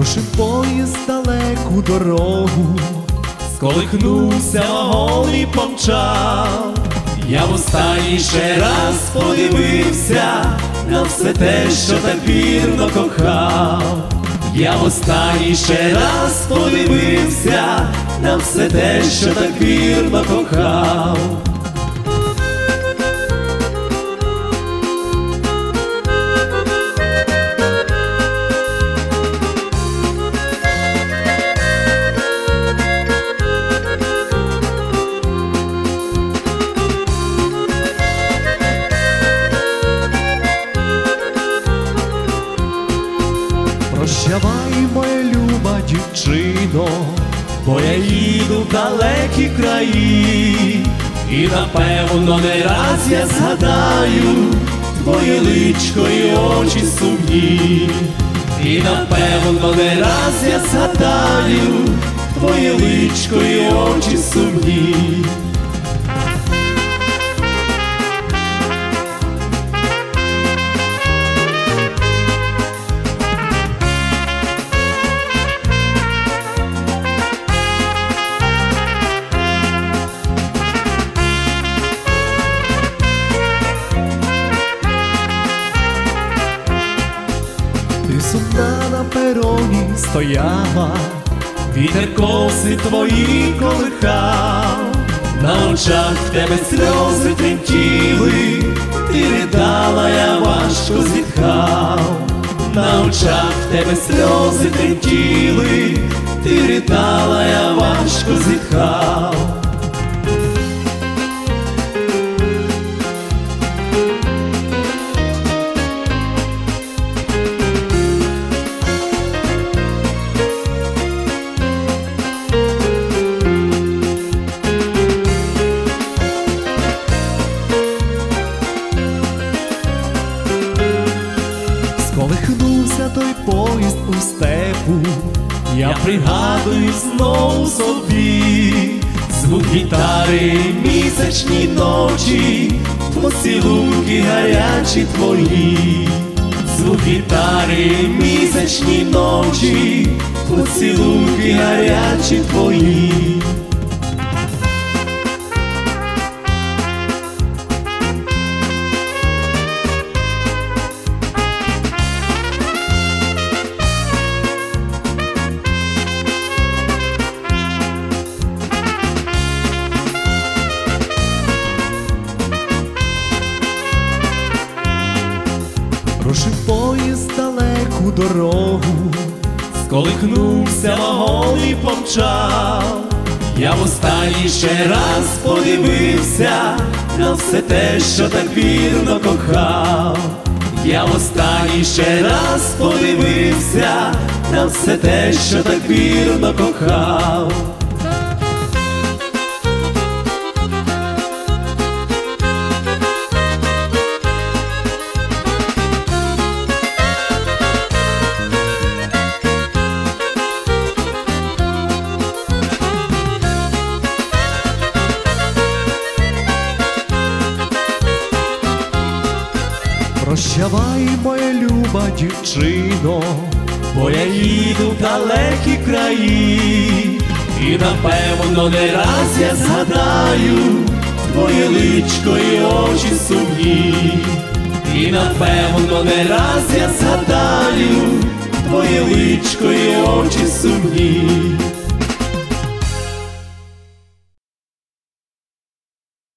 Рушив поїзд далеку дорогу, сколихнувся вагон і помчав. Я востанній ще раз подивився на все те, що так вірно кохав. Я востанній ще раз подивився на все те, що так вірно кохав. Прощавай, моя люба дівчино, бо я їду в далекі краї, і напевно не раз я згадаю твоє личко і очі сумні. І напевно не раз я згадаю твоє личко і очі сумні. Ти сумна на пероні стояла, вітер коси твої колихав, на очах в тебе сльози тремтіли, ти ридала, я важко зітхав. На очах в тебе сльози тремтіли, ти ридала, я важко зітхав. Колихнувся той поїзд у степу, я пригадую знову собі звук гітари, місячні ночі, поцілунки гарячі твої. Звук гітари, місячні ночі, поцілунки гарячі твої. Рушив поїзд далеку дорогу, сколихнувся вагон і помчав. Я востанній ще раз подивився на все те, що так вірно кохав. Я востанній ще раз подивився на все те, що так вірно кохав. Прощавай, моя люба дівчино, бо я їду в далекі краї, і напевно не раз я згадаю твоє личко і очі сумні. І напевно не раз я згадаю твоє личко і очі сумні.